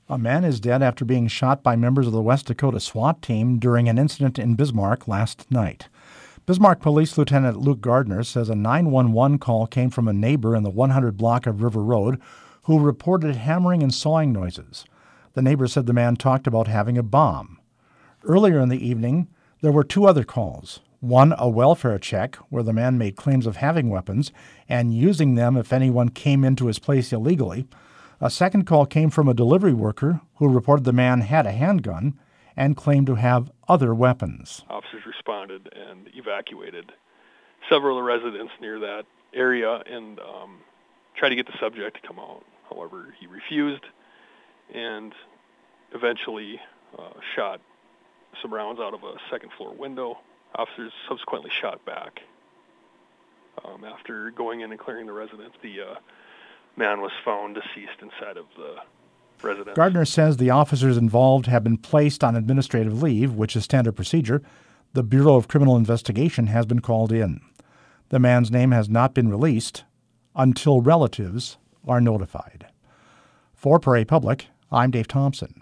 A man is dead after being shot by members of the West Dakota SWAT team during an incident in Bismarck last night. Bismarck Police Lieutenant Luke Gardner says a 911 call came from a neighbor in the 100 block of River Road who reported hammering and sawing noises. The neighbor said the man talked about having a bomb. Earlier in the evening, there were two other calls. One, a welfare check, where the man made claims of having weapons and using them if anyone came into his place illegally. A second call came from a delivery worker who reported the man had a handgun and claimed to have other weapons. Officers responded and evacuated several of the residents near that area and tried to get the subject to come out. However, he refused and eventually shot some rounds out of a second-floor window. Officers subsequently shot back. After going in and clearing the residence, the man was found deceased inside of the residence. Gardner says the officers involved have been placed on administrative leave, which is standard procedure. The Bureau of Criminal Investigation has been called in. The man's name has not been released until relatives are notified. For Prairie Public, I'm Dave Thompson.